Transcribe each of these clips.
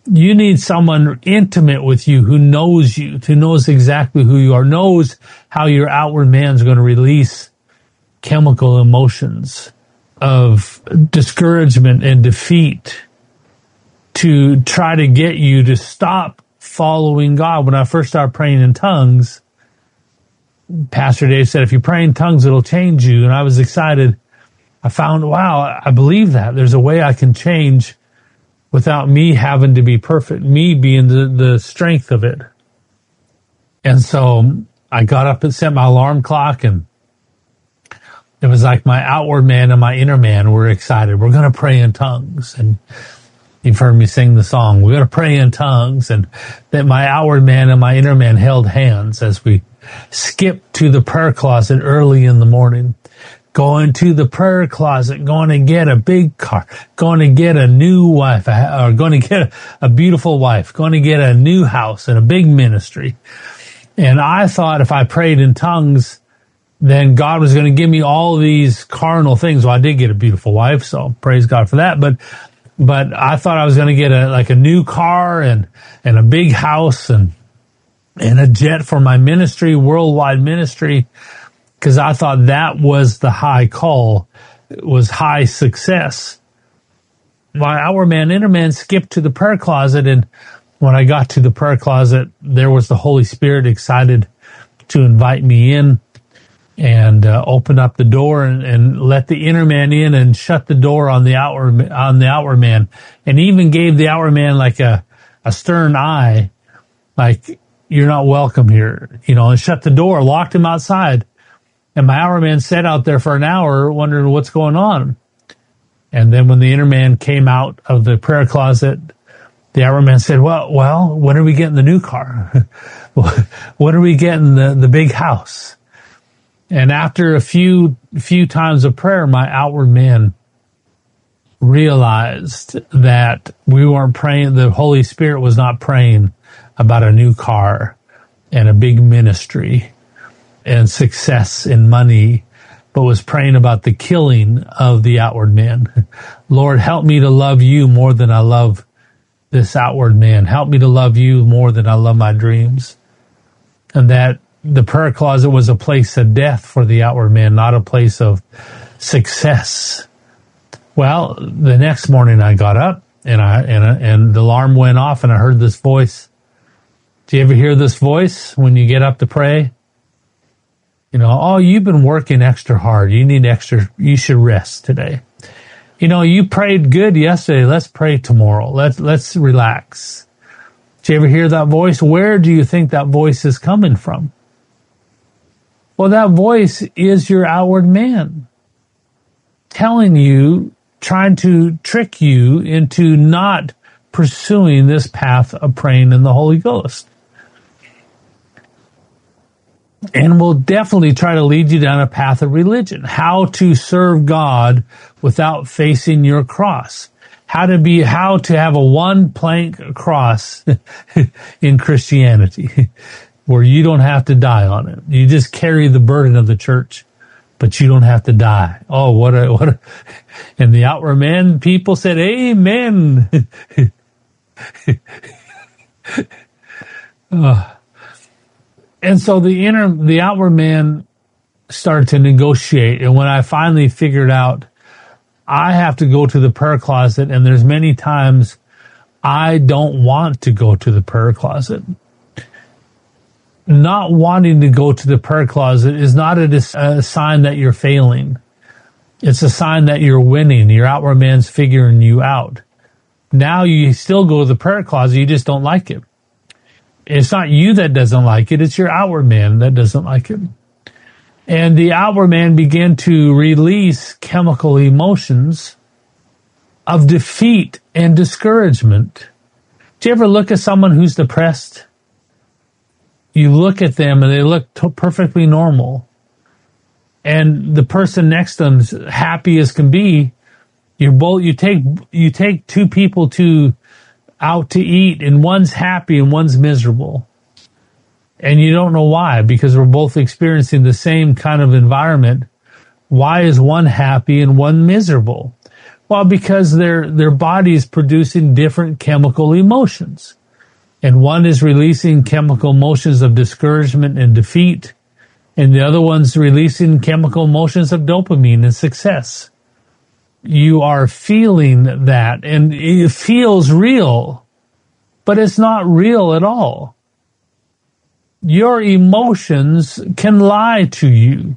You need someone intimate with you who knows you, who knows exactly who you are, knows how your outward man's going to release chemical emotions of discouragement and defeat to try to get you to stop following God. When I first started praying in tongues, Pastor Dave said, if you pray in tongues, it'll change you. And I was excited. I found, wow, I believe that. There's a way I can change without me having to be perfect, me being the strength of it. And so I got up and set my alarm clock, and it was like my outward man and my inner man were excited. We're going to pray in tongues. And you've heard me sing the song, we're going to pray in tongues. And that my outward man and my inner man held hands as we skipped to the prayer closet early in the morning. Going to the prayer closet, going to get a big car, going to get a new wife, or going to get a beautiful wife, going to get a new house and a big ministry. And I thought if I prayed in tongues, then God was going to give me all these carnal things. Well, I did get a beautiful wife, so praise God for that. But I thought I was going to get a new car and a big house and a jet for my ministry, worldwide ministry. Because I thought that was the high call, was high success. My outward man, inner man skipped to the prayer closet, and when I got to the prayer closet, there was the Holy Spirit excited to invite me in and open up the door and let the inner man in and shut the door on the outward man, and even gave the outward man like a stern eye, like, you're not welcome here, and shut the door, locked him outside. And my outward man sat out there for an hour wondering what's going on. And then when the inner man came out of the prayer closet, the outward man said, well, when are we getting the new car? When are we getting the big house? And after a few times of prayer, my outward man realized that we weren't praying, the Holy Spirit was not praying about a new car and a big ministry and success in money, but was praying about the killing of the outward man. Lord, help me to love you more than I love this outward man. Help me to love you more than I love my dreams. And that the prayer closet was a place of death for the outward man, not a place of success. Well, the next morning I got up and the alarm went off, and I heard this voice. Do you ever hear this voice when you get up to pray? Oh, you've been working extra hard. You should rest today. You prayed good yesterday. Let's pray tomorrow. Let's relax. Did you ever hear that voice? Where do you think that voice is coming from? Well, that voice is your outward man telling you, trying to trick you into not pursuing this path of praying in the Holy Ghost. And will definitely try to lead you down a path of religion. How to serve God without facing your cross. How to have a one plank cross in Christianity where you don't have to die on it. You just carry the burden of the church, but you don't have to die. Oh, what a, and the outward man people said, amen. And so the outward man started to negotiate. And when I finally figured out I have to go to the prayer closet, and there's many times I don't want to go to the prayer closet. Not wanting to go to the prayer closet is not a sign that you're failing. It's a sign that you're winning. Your outward man's figuring you out. Now you still go to the prayer closet, you just don't like it. It's not you that doesn't like it, it's your outward man that doesn't like it. And the outward man began to release chemical emotions of defeat and discouragement. Do you ever look at someone who's depressed? You look at them and they look perfectly normal. And the person next to them's happy as can be. You take two people out to eat, and one's happy and one's miserable. And you don't know why, because we're both experiencing the same kind of environment. Why is one happy and one miserable? Well, because their body is producing different chemical emotions. And one is releasing chemical emotions of discouragement and defeat, and the other one's releasing chemical emotions of dopamine and success. You are feeling that, and it feels real, but it's not real at all. Your emotions can lie to you.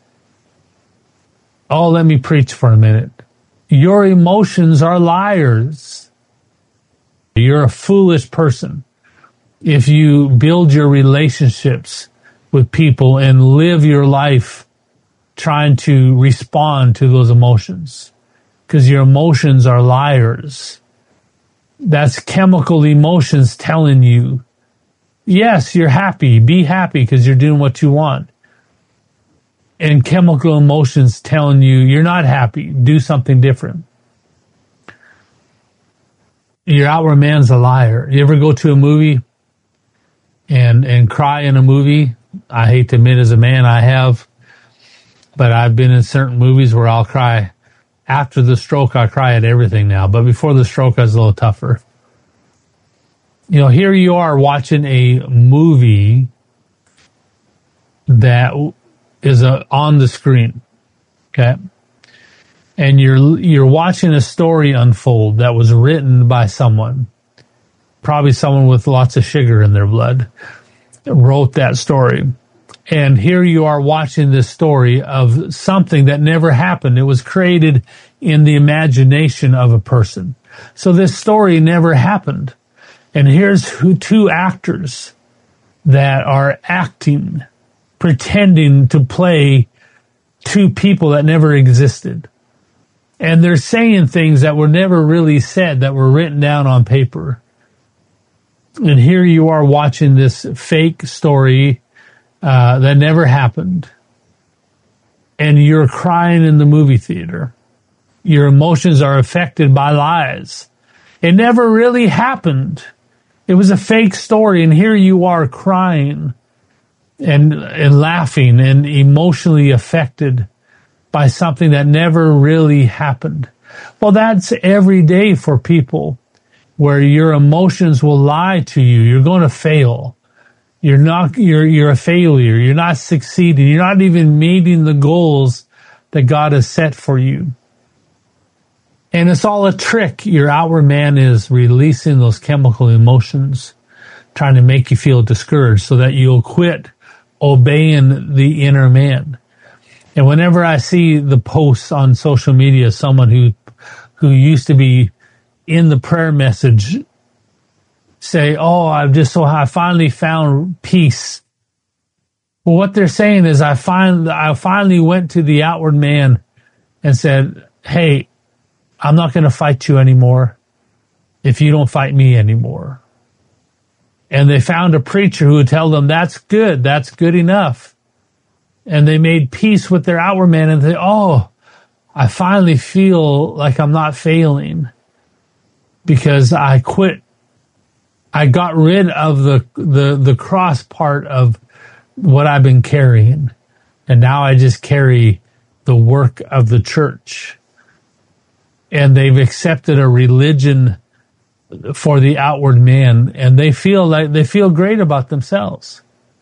Oh, let me preach for a minute. Your emotions are liars. You're a foolish person if you build your relationships with people and live your life trying to respond to those emotions, because your emotions are liars. That's chemical emotions telling you, yes, you're happy. Be happy because you're doing what you want. And chemical emotions telling you you're not happy. Do something different. Your outward man's a liar. You ever go to a movie and cry in a movie? I hate to admit, as a man, I have, but I've been in certain movies where I'll cry. After the stroke, I cry at everything now, but before the stroke, I was a little tougher. You know, here you are watching a movie that is on the screen, okay? And you're watching a story unfold that was written by someone, probably someone with lots of sugar in their blood, wrote that story. And here you are watching this story of something that never happened. It was created in the imagination of a person. So this story never happened. And here's two actors that are acting, pretending to play two people that never existed. And they're saying things that were never really said, that were written down on paper. And here you are watching this fake story that never happened. And you're crying in the movie theater. Your emotions are affected by lies. It never really happened. It was a fake story, and here you are crying and laughing and emotionally affected by something that never really happened. Well, that's every day for people, where your emotions will lie to you. You're going to fail. You're a failure. You're not succeeding. You're not even meeting the goals that God has set for you. And it's all a trick. Your outward man is releasing those chemical emotions, trying to make you feel discouraged so that you'll quit obeying the inner man. And whenever I see the posts on social media, someone who used to be in the prayer message say, oh, I finally found peace. Well, what they're saying is, I finally went to the outward man and said, hey, I'm not going to fight you anymore if you don't fight me anymore. And they found a preacher who would tell them, that's good enough. And they made peace with their outward man and say, oh, I finally feel like I'm not failing because I quit. I got rid of the cross part of what I've been carrying. And now I just carry the work of the church. And they've accepted a religion for the outward man, and they feel great about themselves.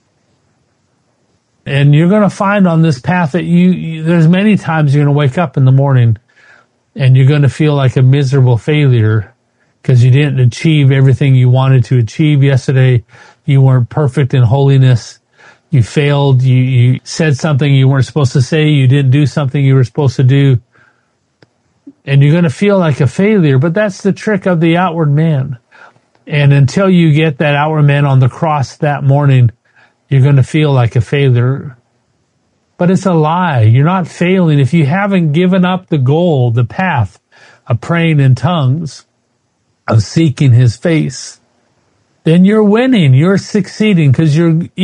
And you're going to find on this path that there's many times you're going to wake up in the morning and you're going to feel like a miserable failure because you didn't achieve everything you wanted to achieve yesterday. You weren't perfect in holiness. You failed. You said something you weren't supposed to say. You didn't do something you were supposed to do. And you're going to feel like a failure, but that's the trick of the outward man. And until you get that outward man on the cross that morning, you're going to feel like a failure. But it's a lie. You're not failing. If you haven't given up the goal, the path of praying in tongues, of seeking his face, then you're winning. You're succeeding, because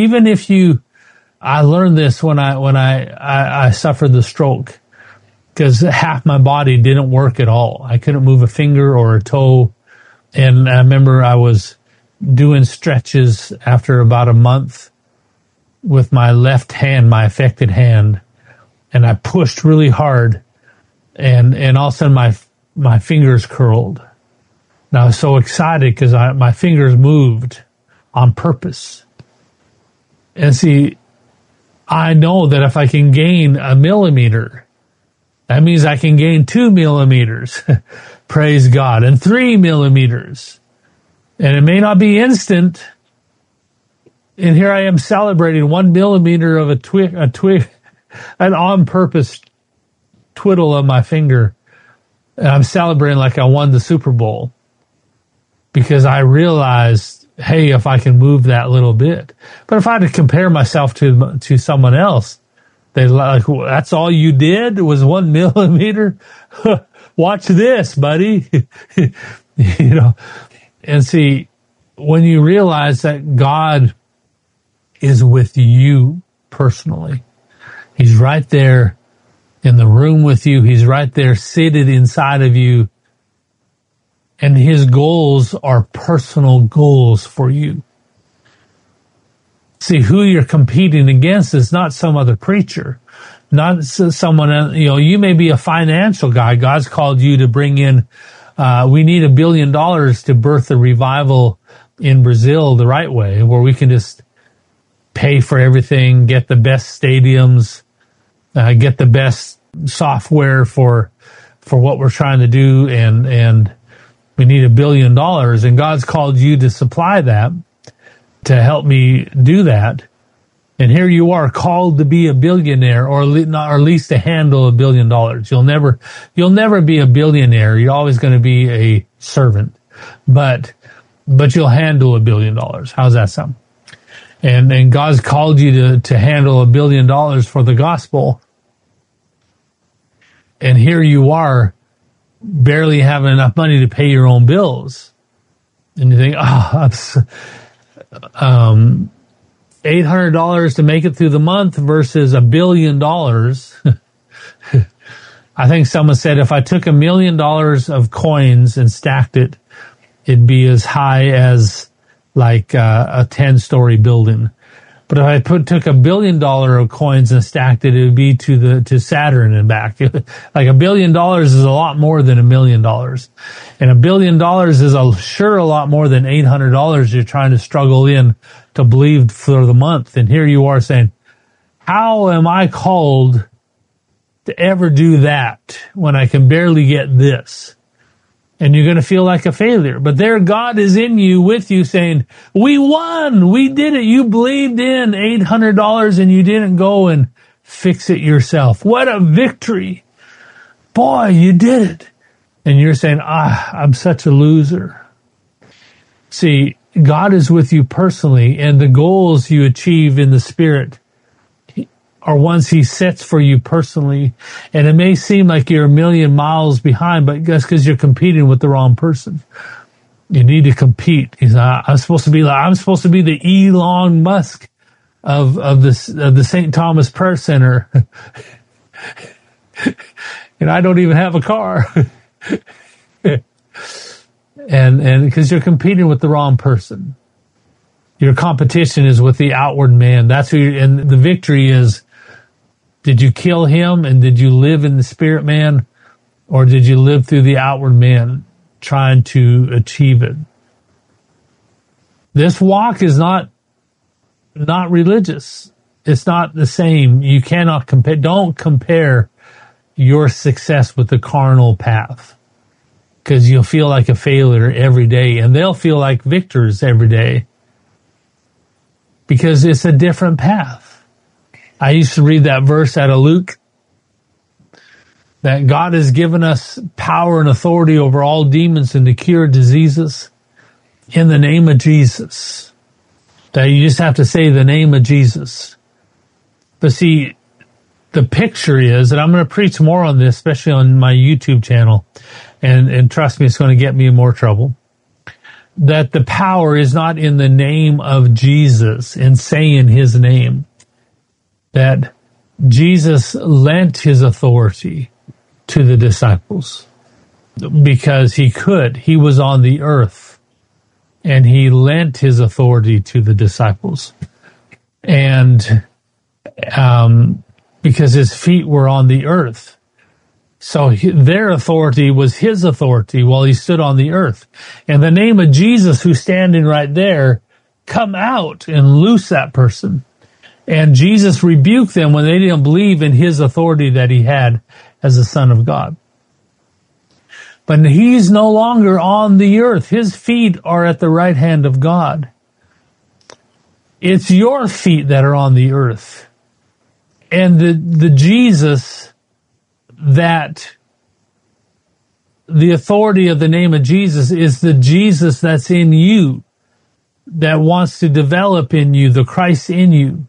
I learned this when I suffered the stroke. Because half my body didn't work at all. I couldn't move a finger or a toe. And I remember I was doing stretches after about a month with my left hand, my affected hand. And I pushed really hard. And all of a sudden my fingers curled. And I was so excited because my fingers moved on purpose. And see, I know that if I can gain a millimeter, that means I can gain 2 millimeters. Praise God. And 3 millimeters. And it may not be instant. And here I am celebrating 1 millimeter of a twig, an on purpose twiddle of my finger. And I'm celebrating like I won the Super Bowl. Because I realized, hey, if I can move that little bit. But if I had to compare myself to someone else, they like, that's all you did was 1 millimeter? Watch this, buddy. You know, and see, when you realize that God is with you personally, He's right there in the room with you. He's right there seated inside of you. And His goals are personal goals for you. See, who you're competing against is not some other preacher, not someone, you may be a financial guy. God's called you to bring in, we need $1 billion to birth a revival in Brazil the right way, where we can just pay for everything, get the best stadiums, get the best software for what we're trying to do. And we need $1 billion, and God's called you to supply that, to help me do that. And here you are, called to be a billionaire, or at least to handle $1 billion. You'll never be a billionaire. You're always going to be a servant, but you'll handle $1 billion. How's that sound? And God's called you to handle $1 billion for the gospel. And here you are, barely having enough money to pay your own bills. And you think, $800 to make it through the month versus $1 billion. I think someone said if I took $1 million of coins and stacked it, it'd be as high as like a 10-story building. But if I took $1 billion of coins and stacked it, it would be to Saturn and back. Like $1 billion is a lot more than $1 million. And $1 billion is sure a lot more than $800 you're trying to struggle in to believe for the month. And here you are saying, how am I called to ever do that when I can barely get this? And you're going to feel like a failure. But there God is in you, with you, saying, we won, we did it. You believed in $800 and you didn't go and fix it yourself. What a victory. Boy, you did it. And you're saying, I'm such a loser. See, God is with you personally, and the goals you achieve in the Spirit are ones He sets for you personally. And it may seem like you're a million miles behind, but that's because you're competing with the wrong person. You need to compete. I'm supposed to be the Elon Musk of the St. Thomas Prayer Center. And I don't even have a car. And because you're competing with the wrong person. Your competition is with the outward man. That's and the victory is, did you kill him and did you live in the spirit man, or did you live through the outward man trying to achieve it? This walk is not religious. It's not the same. You cannot compare. Don't compare your success with the carnal path, because you'll feel like a failure every day, and they'll feel like victors every day, because it's a different path. I used to read that verse out of Luke, that God has given us power and authority over all demons and to cure diseases in the name of Jesus. That you just have to say the name of Jesus. But see, the picture is, and I'm going to preach more on this, especially on my YouTube channel, and trust me, it's going to get me in more trouble, that the power is not in the name of Jesus and saying His name. That Jesus lent His authority to the disciples because He could. He was on the earth and He lent His authority to the disciples. And because His feet were on the earth. So their authority was his authority while he stood on the earth. In the name of Jesus, who's standing right there, come out and loose that person. And Jesus rebuked them when they didn't believe in his authority that he had as the Son of God. But he's no longer on the earth. His feet are at the right hand of God. It's your feet that are on the earth. And the Jesus that the authority of the name of Jesus is the Jesus that's in you, that wants to develop in you, the Christ in you.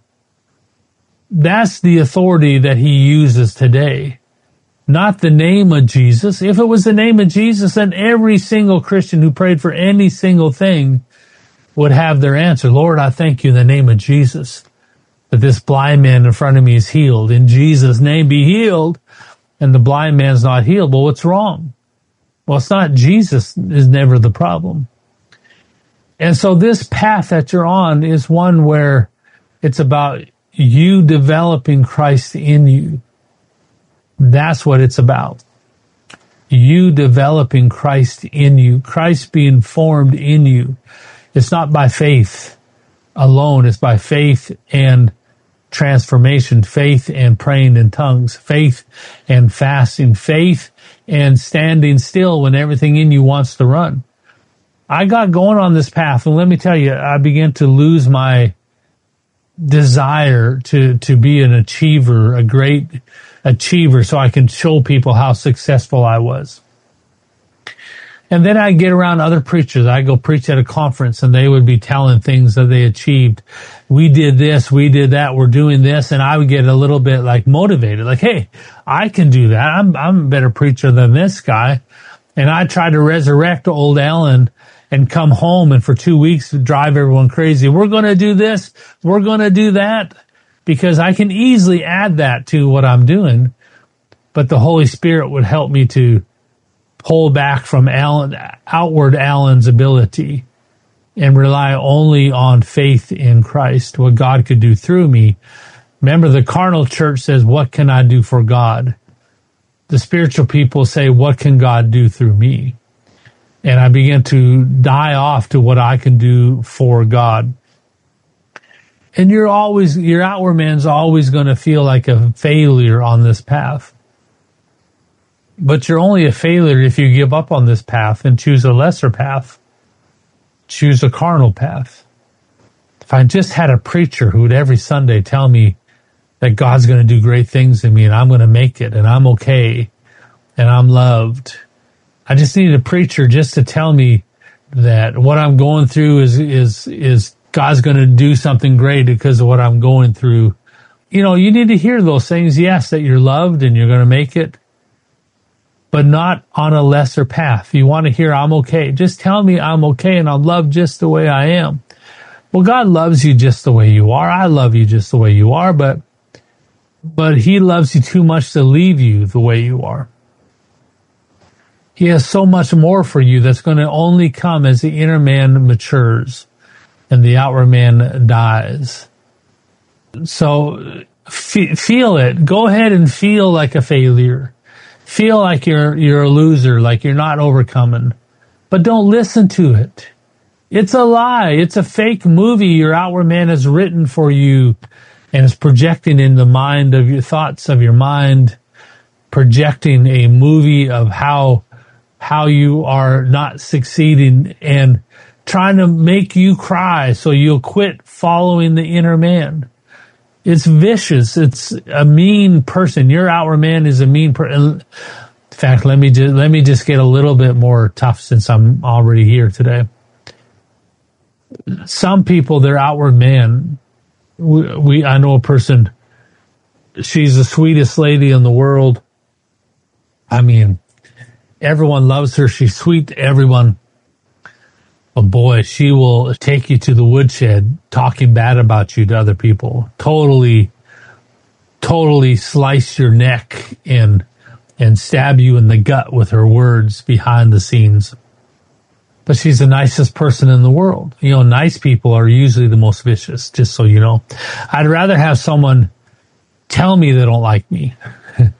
That's the authority that he uses today. Not the name of Jesus. If it was the name of Jesus, then every single Christian who prayed for any single thing would have their answer. Lord, I thank you in the name of Jesus that this blind man in front of me is healed. In Jesus' name be healed. And the blind man's not healed. Well, what's wrong? Well, it's not Jesus is never the problem. And so this path that you're on is one where it's about you developing Christ in you. That's what it's about. You developing Christ in you. Christ being formed in you. It's not by faith alone. It's by faith and transformation, faith and praying in tongues, faith and fasting, faith and standing still when everything in you wants to run. I got going on this path, and let me tell you, I began to lose my desire to be an achiever, a great achiever, so I can show people how successful I was. And then I get around other preachers. I go preach at a conference, and they would be telling things that they achieved. We did this, we did that, we're doing this, and I would get a little bit like motivated, like, hey, I can do that. I'm a better preacher than this guy. And I tried to resurrect old Alan and come home and for 2 weeks drive everyone crazy. We're going to do this, we're going to do that, because I can easily add that to what I'm doing. But the Holy Spirit would help me to pull back from outward Alan's ability and rely only on faith in Christ, what God could do through me. Remember, the carnal church says, what can I do for God? The spiritual people say, what can God do through me? And I began to die off to what I can do for God. And your outward man's always going to feel like a failure on this path. But you're only a failure if you give up on this path and choose a lesser path. Choose a carnal path. If I just had a preacher who would every Sunday tell me that God's going to do great things in me and I'm going to make it and I'm okay and I'm loved. I just need a preacher just to tell me that what I'm going through is God's going to do something great because of what I'm going through. You know, you need to hear those things. Yes, that you're loved and you're going to make it, but not on a lesser path. You want to hear, I'm okay. Just tell me I'm okay and I'm loved just the way I am. Well, God loves you just the way you are. I love you just the way you are, but he loves you too much to leave you the way you are. He has so much more for you that's going to only come as the inner man matures and the outward man dies. So feel it. Go ahead and feel like a failure. Feel like you're a loser, like you're not overcoming. But don't listen to it. It's a lie. It's a fake movie your outward man has written for you and is projecting in the mind of your thoughts of your mind, projecting a movie of how you are not succeeding and trying to make you cry so you'll quit following the inner man. It's vicious. It's a mean person. Your outward man is a mean person. In fact, let me just get a little bit more tough since I'm already here today. Some people, their outward man, I know a person, she's the sweetest lady in the world. I mean, everyone loves her. She's sweet to everyone. But boy, she will take you to the woodshed talking bad about you to other people. Totally slice your neck and stab you in the gut with her words behind the scenes. But she's the nicest person in the world. You know, nice people are usually the most vicious, just so you know. I'd rather have someone tell me they don't like me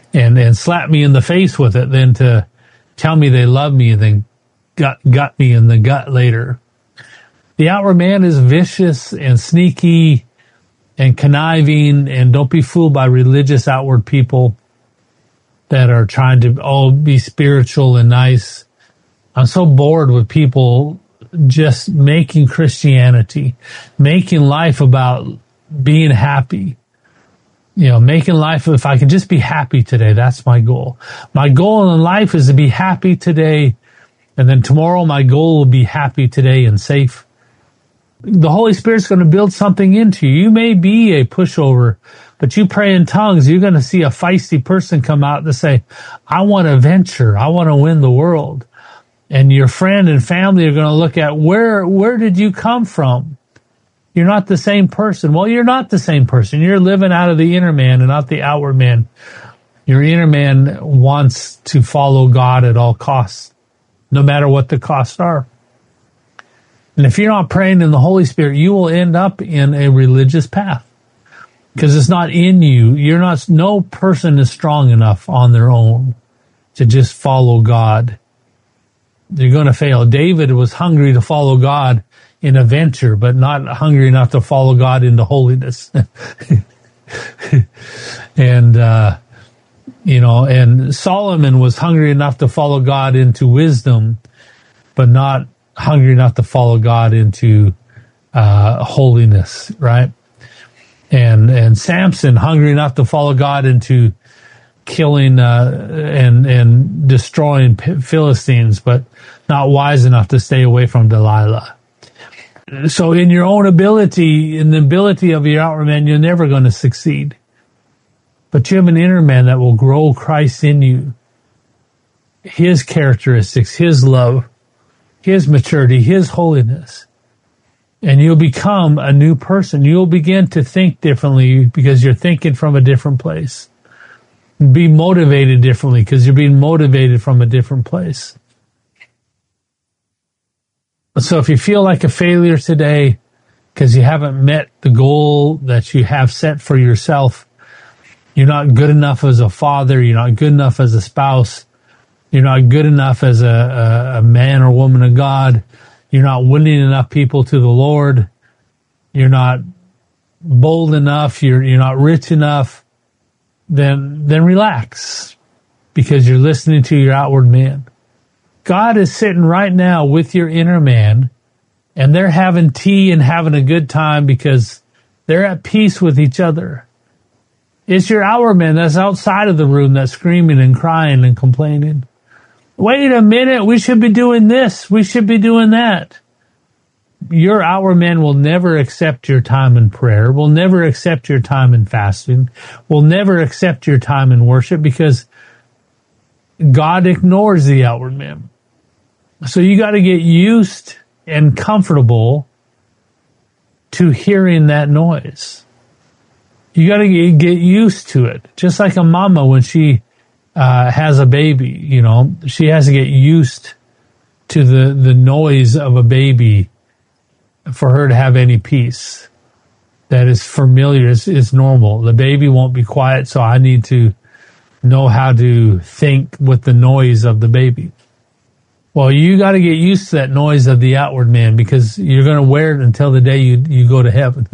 and slap me in the face with it than to tell me they love me and then gut me in the gut later. The outward man is vicious and sneaky and conniving, and don't be fooled by religious outward people that are trying to be spiritual and nice. I'm so bored with people just making Christianity, making life about being happy. Making life, if I can just be happy today, that's my goal. My goal in life is to be happy today, and then tomorrow my goal will be happy today and safe. The Holy Spirit's going to build something into you. You may be a pushover, but you pray in tongues, you're going to see a feisty person come out to say, I want to venture. I want to win the world. And your friend and family are going to look at, where did you come from? You're not the same person. Well, you're not the same person. You're living out of the inner man and not the outward man. Your inner man wants to follow God at all costs, no matter what the costs are. And if you're not praying in the Holy Spirit, you will end up in a religious path because it's not in you. No person is strong enough on their own to just follow God. You're going to fail. David was hungry to follow God in a venture, but not hungry enough to follow God into holiness. And Solomon was hungry enough to follow God into wisdom, but not hungry enough to follow God into holiness, right? And Samson, hungry enough to follow God into killing and destroying Philistines, but not wise enough to stay away from Delilah. So in your own ability, in the ability of your outward man, you're never going to succeed. But you have an inner man that will grow Christ in you, his characteristics, his love, his maturity, his holiness. And you'll become a new person. You'll begin to think differently because you're thinking from a different place. Be motivated differently because you're being motivated from a different place. So if you feel like a failure today because you haven't met the goal that you have set for yourself, you're not good enough as a father, you're not good enough as a spouse, you're not good enough as a man or woman of God, you're not winning enough people to the Lord, you're not bold enough, you're not rich enough, then relax because you're listening to your outward man. God is sitting right now with your inner man, and they're having tea and having a good time because they're at peace with each other. It's your outward man that's outside of the room that's screaming and crying and complaining. Wait a minute, we should be doing this, we should be doing that. Your outward man will never accept your time in prayer, will never accept your time in fasting, will never accept your time in worship because God ignores the outward man. So you got to get used and comfortable to hearing that noise. You got to get used to it. Just like a mama when she has a baby, she has to get used to the noise of a baby for her to have any peace. That is familiar, is normal. The baby won't be quiet, so I need to know how to think with the noise of the baby. Well, you got to get used to that noise of the outward man because you're going to wear it until the day you go to heaven.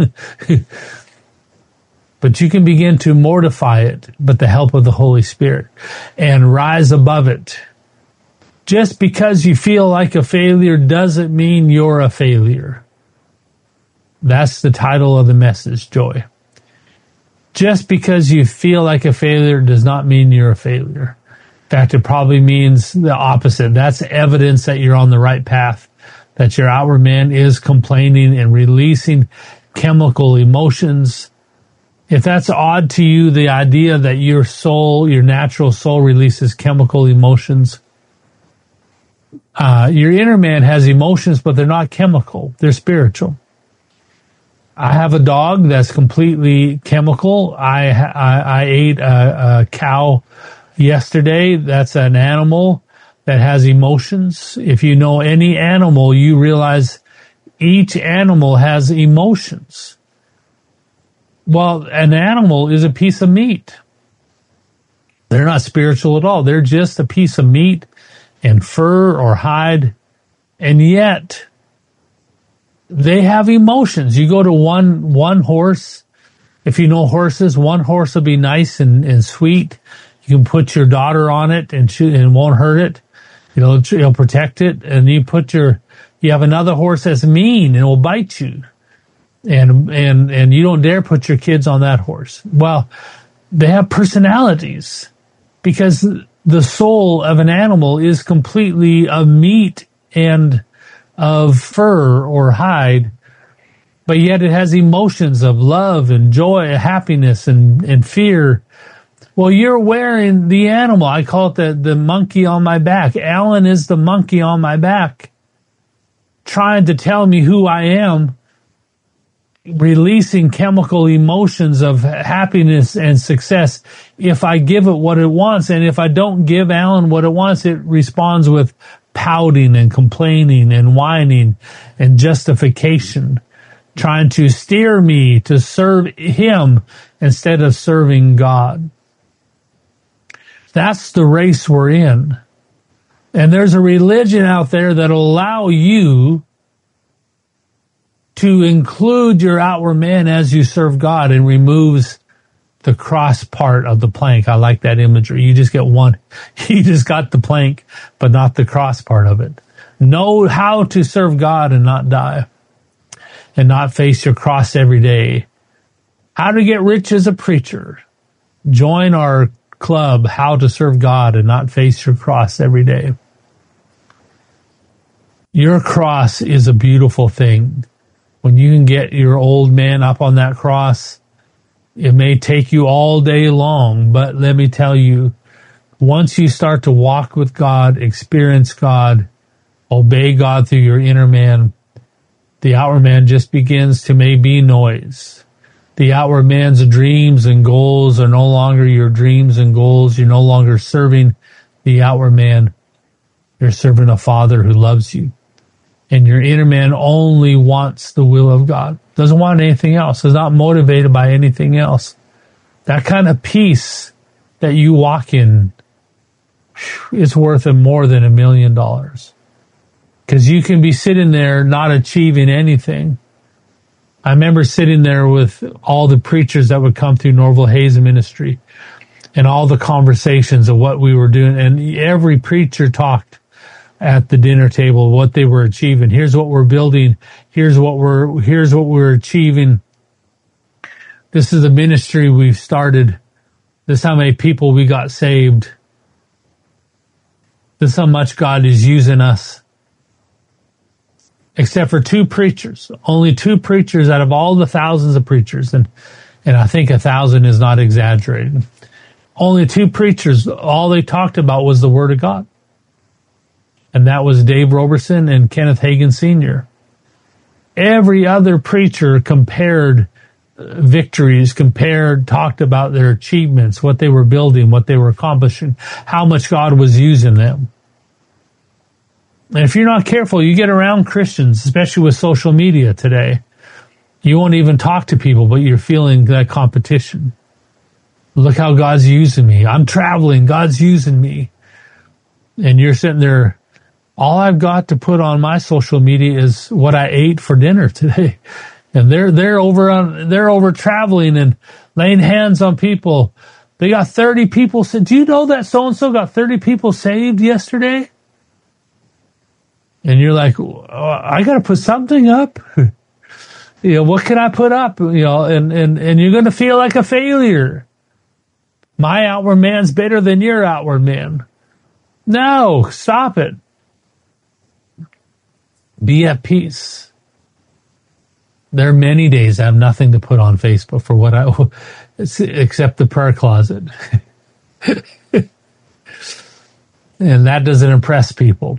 But you can begin to mortify it with the help of the Holy Spirit and rise above it. Just because you feel like a failure doesn't mean you're a failure. That's the title of the message, Joy. Just because you feel like a failure does not mean you're a failure. In fact, it probably means the opposite. That's evidence that you're on the right path, that your outward man is complaining and releasing chemical emotions. If that's odd to you, the idea that your soul, your natural soul releases chemical emotions, your inner man has emotions, but they're not chemical. They're spiritual. I have a dog that's completely chemical. I ate a cow yesterday. That's an animal that has emotions. If you know any animal, you realize each animal has emotions. Well, an animal is a piece of meat. They're not spiritual at all. They're just a piece of meat and fur or hide. And yet they have emotions. You go to one horse. If you know horses, one horse will be nice and sweet. You can put your daughter on it and it won't hurt it. It'll protect it. And you have another horse that's mean and will bite you. And you don't dare put your kids on that horse. Well, they have personalities because the soul of an animal is completely of meat and of fur or hide, but yet it has emotions of love and joy, happiness and fear. Well, you're wearing the animal. I call it the monkey on my back. Alan is the monkey on my back, trying to tell me who I am, releasing chemical emotions of happiness and success. If I give it what it wants, and if I don't give Alan what it wants, it responds with pouting and complaining and whining and justification, trying to steer me to serve him instead of serving God. That's the race we're in. And there's a religion out there that'll allow you to include your outward man as you serve God and removes the cross part of the plank. I like that imagery. You just get one. You just got the plank, but not the cross part of it. Know how to serve God and not die and not face your cross every day. How to get rich as a preacher. Join our club, How to Serve God and Not Face Your Cross Every Day. Your cross is a beautiful thing. When you can get your old man up on that cross, it may take you all day long, but let me tell you, once you start to walk with God, experience God, obey God through your inner man, the outward man just begins to maybe noise. The outward man's dreams and goals are no longer your dreams and goals. You're no longer serving the outward man. You're serving a Father who loves you. And your inner man only wants the will of God. Doesn't want anything else. Is not motivated by anything else. That kind of peace that you walk in is worth more than $1 million. Because you can be sitting there not achieving anything. I remember sitting there with all the preachers that would come through Norval Hayes Ministry and all the conversations of what we were doing. And every preacher talked at the dinner table, what they were achieving. Here's what we're building. Here's what we're achieving. This is the ministry we've started. This is how many people we got saved. This is how much God is using us. Except for 2 preachers. Only 2 preachers out of all the thousands of preachers. And I think 1,000 is not exaggerated. Only 2 preachers, all they talked about was the Word of God. And that was Dave Roberson and Kenneth Hagin Sr. Every other preacher compared victories, talked about their achievements, what they were building, what they were accomplishing, how much God was using them. And if you're not careful, you get around Christians, especially with social media today, you won't even talk to people, but you're feeling that competition. Look how God's using me. I'm traveling. God's using me. And you're sitting there, all I've got to put on my social media is what I ate for dinner today. And they're over traveling and laying hands on people. They got 30 people. Do you know that so-and-so got 30 people saved yesterday? And you're like, oh, I got to put something up. What can I put up? And you're going to feel like a failure. My outward man's better than your outward man. No, stop it. Be at peace. There are many days I have nothing to put on Facebook for except the prayer closet. And that doesn't impress people.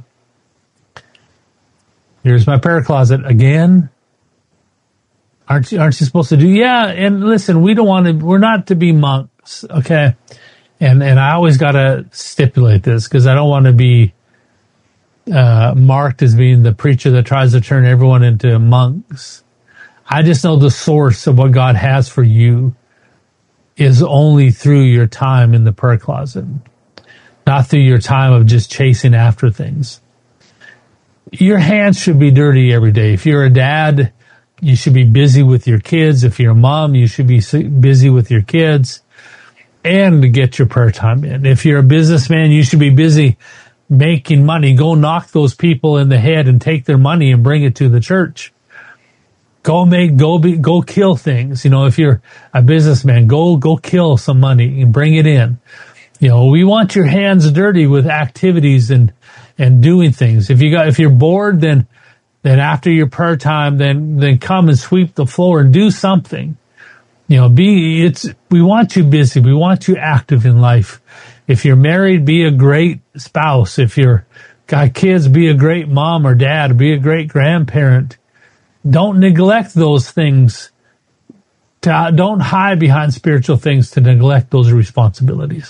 Here's my prayer closet again. Aren't you supposed to do? Yeah. And listen, we're not to be monks. Okay. And I always got to stipulate this because I don't want to be, marked as being the preacher that tries to turn everyone into monks. I just know the source of what God has for you. is only through your time in the prayer closet, not through your time of just chasing after things. Your hands should be dirty every day. If you're a dad, you should be busy with your kids. If you're a mom, you should be busy with your kids and to get your prayer time in. If you're a businessman, you should be busy making money. Go knock those people in the head and take their money and bring it to the church. Go kill things. If you're a businessman, go kill some money and bring it in. We want your hands dirty with activities and doing things. If you're bored, then after your prayer time, then come and sweep the floor and do something. We want you busy. We want you active in life. If you're married, be a great spouse. If you're got kids, be a great mom or dad, be a great grandparent. Don't neglect those things. Don't hide behind spiritual things to neglect those responsibilities.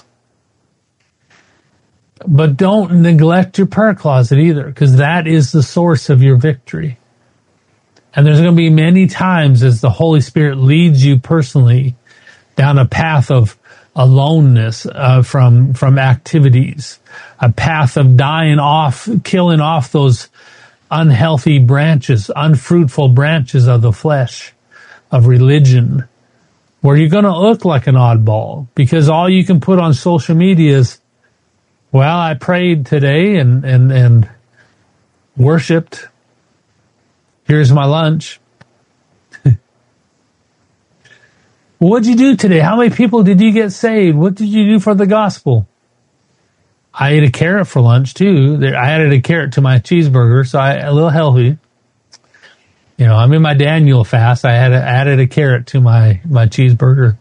But don't neglect your prayer closet either, because that is the source of your victory. And there's going to be many times as the Holy Spirit leads you personally down a path of aloneness from activities, a path of killing off those unhealthy branches, unfruitful branches of the flesh, of religion, where you're going to look like an oddball because all you can put on social media is, well, I prayed today and worshiped. Here's my lunch. What'd you do today? How many people did you get saved? What did you do for the gospel? I ate a carrot for lunch too. I added a carrot to my cheeseburger, so a little healthy. I'm in my Daniel fast. I added a carrot to my cheeseburger.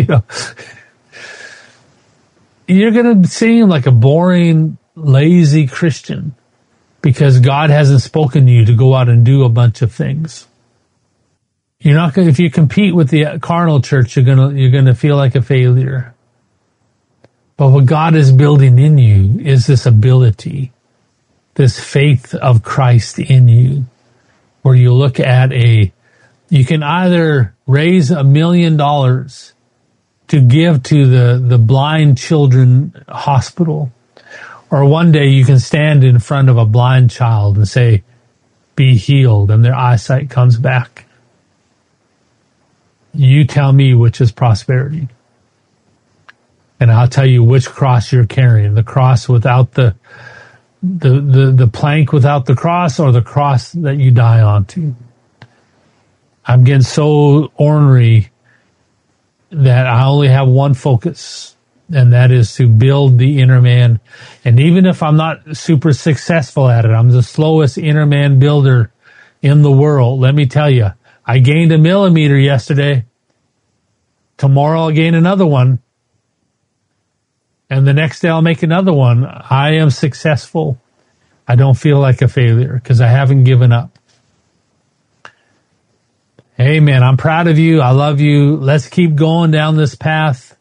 You're going to seem like a boring, lazy Christian because God hasn't spoken to you to go out and do a bunch of things. You're not going. If you compete with the carnal church, you're going to feel like a failure. But what God is building in you is this ability, this faith of Christ in you, where you look at you can either raise $1 million to give to the blind children hospital, or one day you can stand in front of a blind child and say, be healed, and their eyesight comes back. You tell me which is prosperity. And I'll tell you which cross you're carrying, the cross without the plank without the cross, or the cross that you die onto. I'm getting so ornery that I only have one focus, and that is to build the inner man. And even if I'm not super successful at it, I'm the slowest inner man builder in the world. Let me tell you, I gained 1 millimeter yesterday. Tomorrow I'll gain another one. And the next day I'll make another one. I am successful. I don't feel like a failure because I haven't given up. Amen. I'm proud of you. I love you. Let's keep going down this path.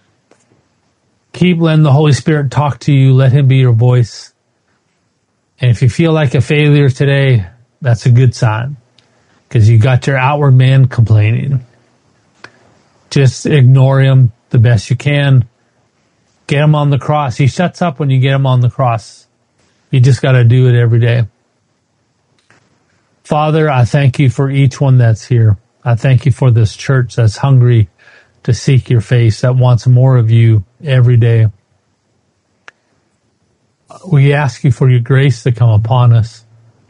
Keep letting the Holy Spirit talk to you. Let him be your voice. And if you feel like a failure today, that's a good sign because you got your outward man complaining. Just ignore him the best you can. Get him on the cross. He shuts up when you get him on the cross. You just got to do it every day. Father, I thank you for each one that's here. I thank you for this church that's hungry to seek your face, that wants more of you every day. We ask you for your grace to come upon us,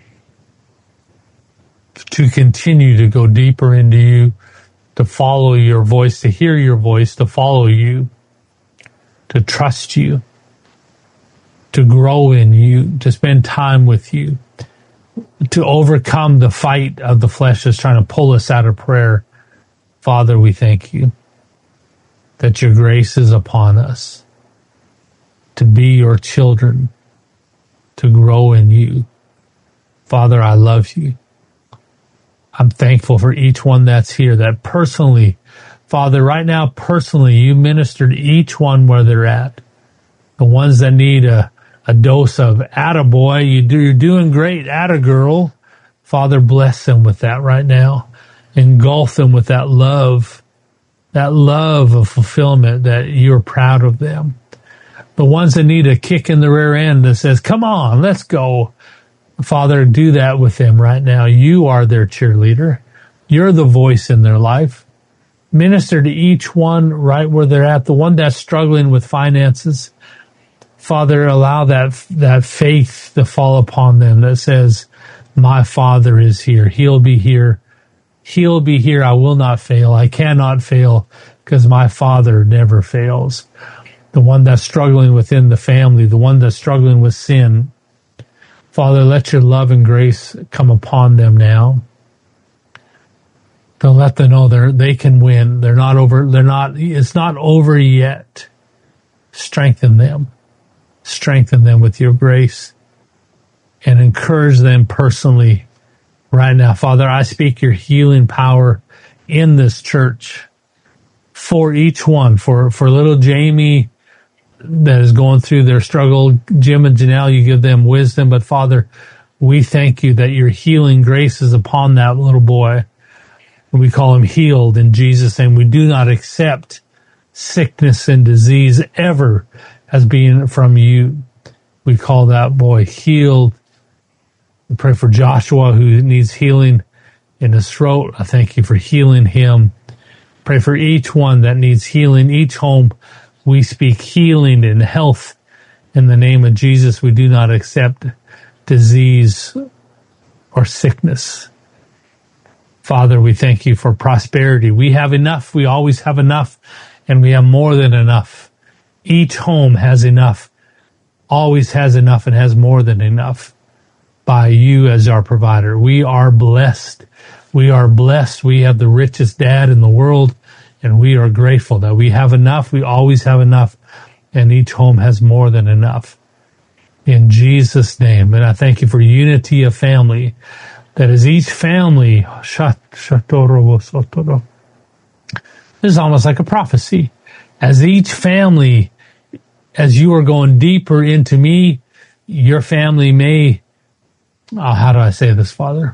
to continue to go deeper into you, to follow your voice, to hear your voice, to follow you, to trust you, to grow in you, to spend time with you, to overcome the fight of the flesh that's trying to pull us out of prayer. Father, we thank you that your grace is upon us to be your children, to grow in you. Father, I love you. I'm thankful for each one that's here, that personally, Father, right now, personally, you minister to each one where they're at. The ones that need a dose of attaboy, you're doing great, attagirl. Father, bless them with that right now. Engulf them with that love that love of fulfillment, that you're proud of them. The ones that need a kick in the rear end that says, come on, let's go. Father, do that with them right now. You are their cheerleader. You're the voice in their life. Minister to each one right where they're at, the one that's struggling with finances. Father, allow that faith to fall upon them that says, my Father is here. He'll be here. He'll be here. I will not fail. I cannot fail because my Father never fails. The one that's struggling within the family, the one that's struggling with sin. Father, let your love and grace come upon them now. To let them know they can win. They're not over. It's not over yet. Strengthen them. Strengthen them with your grace and encourage them personally right now. Father, I speak your healing power in this church for each one, for little Jamie that is going through their struggle. Jim and Janelle, you give them wisdom. But Father, we thank you that your healing grace is upon that little boy. We call him healed in Jesus' name. We do not accept sickness and disease ever as being from you. We call that boy healed. We pray for Joshua who needs healing in his throat. I thank you for healing him. Pray for each one that needs healing, each home. We speak healing and health in the name of Jesus. We do not accept disease or sickness. Father, we thank you for prosperity. We have enough. We always have enough, and we have more than enough. Each home has enough, always has enough, and has more than enough by you as our provider. We are blessed. We are blessed. We have the richest dad in the world, and we are grateful that we have enough. We always have enough, and each home has more than enough. In Jesus' name. And I thank you for unity of family. That is each family. This is almost like a prophecy. As each family, as you are going deeper into me, your family may, how do I say this, Father?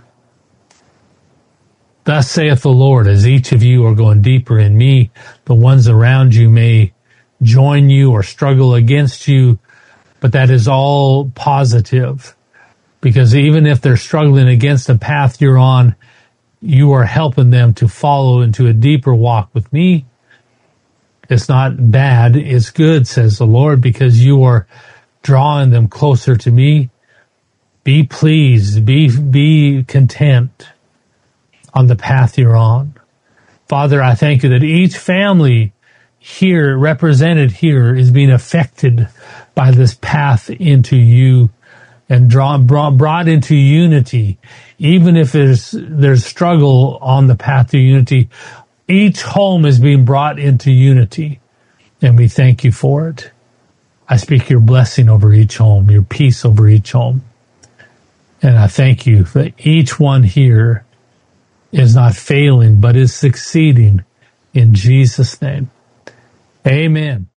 Thus saith the Lord, as each of you are going deeper in me, the ones around you may join you or struggle against you, but that is all positive. Because even if they're struggling against the path you're on, you are helping them to follow into a deeper walk with me. It's not bad, it's good, says the Lord, because you are drawing them closer to me. Be pleased, be content on the path you're on. Father, I thank you that each family here, represented here, is being affected by this path into you and brought into unity. Even if there's struggle on the path to unity, each home is being brought into unity, and we thank you for it. I speak your blessing over each home, your peace over each home. And I thank you that each one here is not failing, but is succeeding in Jesus' name. Amen.